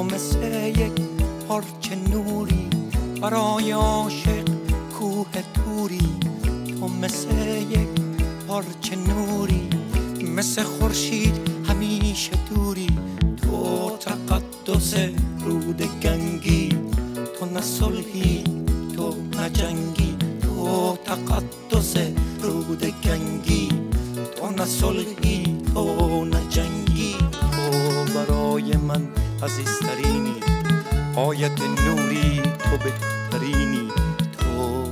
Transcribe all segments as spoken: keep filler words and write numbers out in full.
تو مثل یک پارچه نوری برای عاشق کوه توری. تو مثل یک پارچه نوری، مثل خورشید همیشه دوری. تو تقدس رود گنگی، تو نه صلحی تو نه جنگی. تو تقدس رود گنگی، تو نه صلحی تو نه جنگی. تو برای من عزیزترینی، آیت نوری تو بهترینی. تو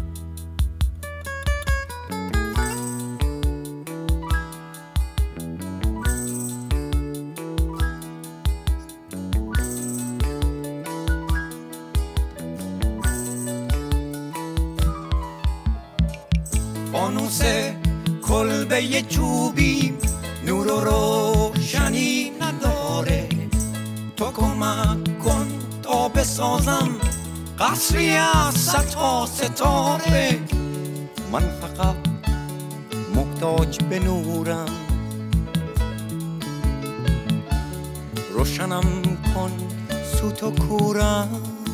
فانوس کلبه چوبی نور و روشنی نداره. تو کمک کن تا بسازم قصری از صد تا ستاره. من فقط محتاج به نورم، روشنم کن سوت و کورم.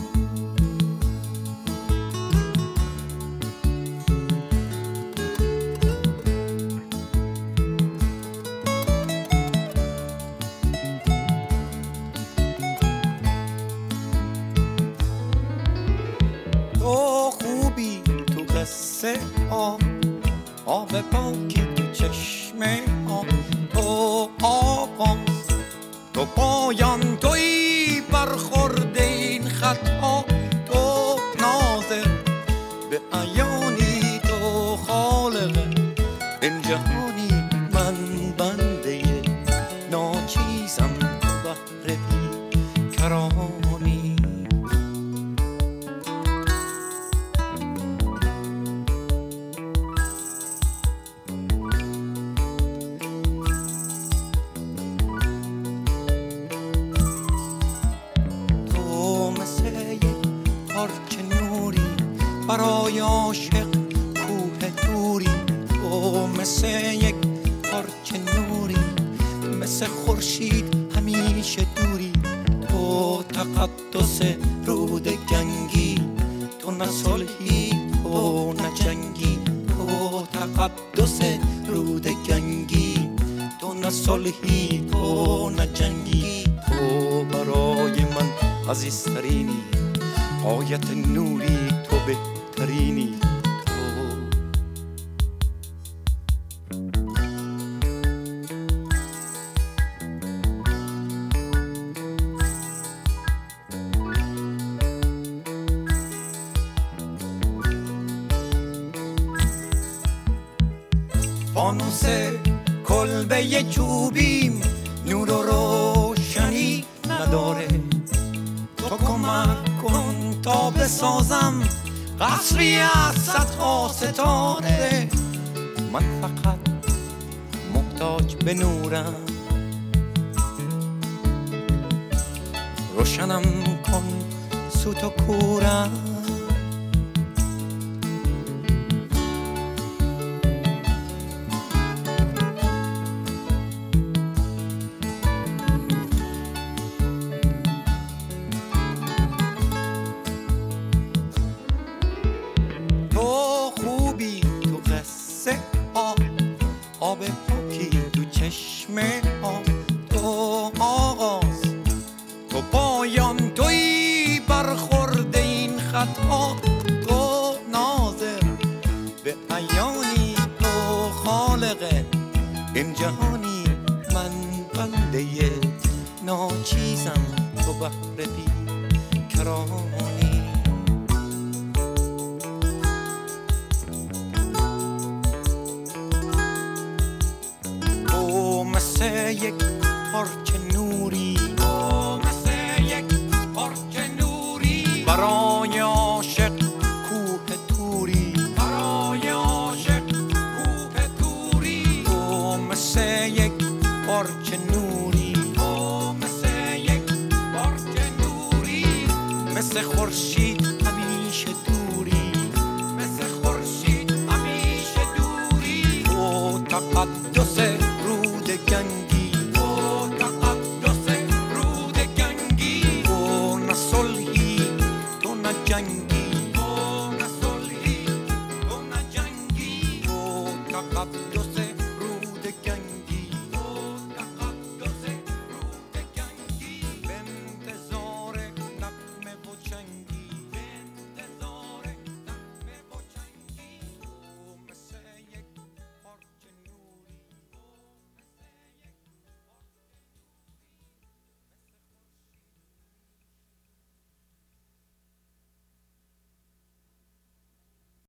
تو خوبی تو قصه ها، آب پاکی تو چشمه ها. تو آغاز تو پایان، توی برخورد این خط ها. تو ناظر به عیانی، تو خالق این جهانی. من بنده ناچیزم تو بحر بی کرانی. پارچه نوری برای عاشق کوه توری. تو مثل یک پارچه نوری، مثل خورشید همیشه دوری. تو تقدس رود گنگی، تو نه صلحی تو نه جنگی. تو تقدس رود گنگی، تو نه صلحی تو نه جنگی. تو برای من عزیزترینی، آیت نوری تو بهترینی. تو فانوس کلبه چوبیم نور و روشنی نداره. تو کمک کن تا بسازم قصری از صدها ستاره. من فقط محتاج به نورم، روشنم کن سوت و کورم. آب پاکی تو چشمه ها. تو آغاز تو پایان، توی برخورد این خط ها. تو ناظر به عیانی، تو خالق این جهانی. من بنده ناچیزم تو بحر بی کرانی. یک پارچه نوری، تو مثل یک پارچه نوری برای عاشق کوه توری. برای عاشق کوه توری. تو مثل یک پارچه نوری، تو مثل یک پارچه نوری مثل خورشید